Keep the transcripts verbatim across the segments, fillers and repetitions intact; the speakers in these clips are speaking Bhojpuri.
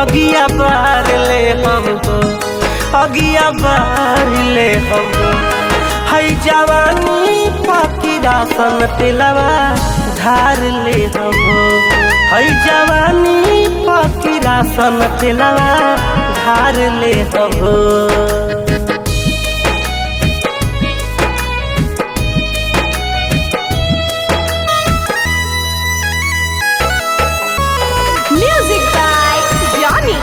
अगिया बार ले हम हो, अगिया बार ले हम हो। है जवानी फकीरा सन तिलवा धार ले हम हो, है जवानी फकीरा सन तिलवा धार ले हम हो। Music by Johnny.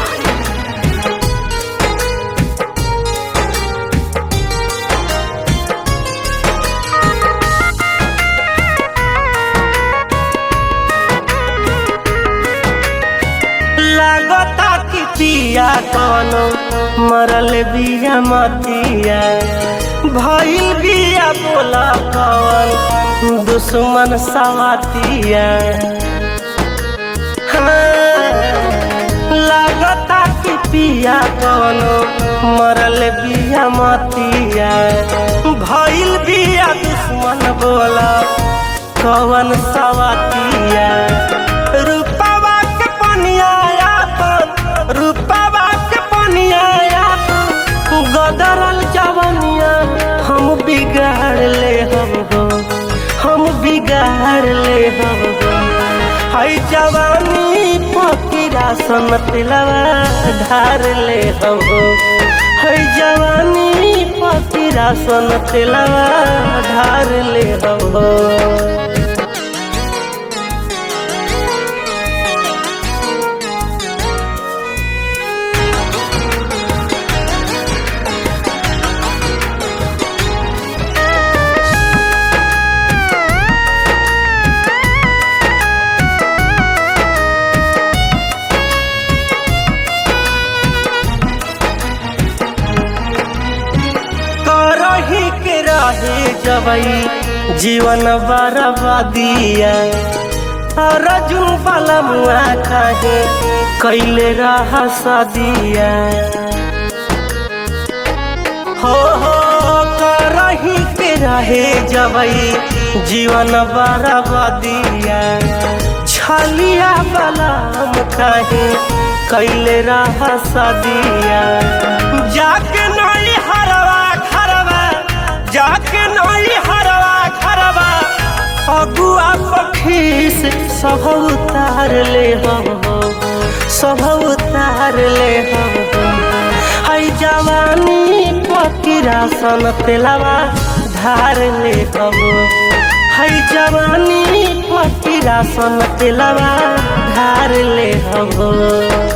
लागता कि पिया कोनो मरल बिया मतिया, भइल बिया बोला कौन दुश्मन सवातिया। लागता कि पिया कोनो मरल बिया मतिया, भइल बिया दुश्मन बोला कौन सवातिया। रूपावा के पनिया आपन, रूपावा के पनिया आपन, गदरल जवनिया हम बिगाड़ ले हम हो, हम बिगाड़ ले हम हो। है जवानी फकीरा सन तिलवा धार ले हम हो, है जवानी फकीरा सन तिलवा धार ले हम हो। करही के रहे जबई जीवन बर्बादिया, रजू वाला मुआ काहे कैले रहा सदिया। हो हो करही के रहे जबई जीवन बर्बादिया, छलिया वाला काहे कैले रहा सदिया। जाके नहीं हरवा घरवा, जाके नहीं हरवा घरवा, अगुआ पखी से सब उतार ले हम हो, सब उतार ले हम हो। है जवानी फकीरा सन तिलवा धार ले हम हो, है जवानी फकीरा सन तिलवा धार ले हम हो।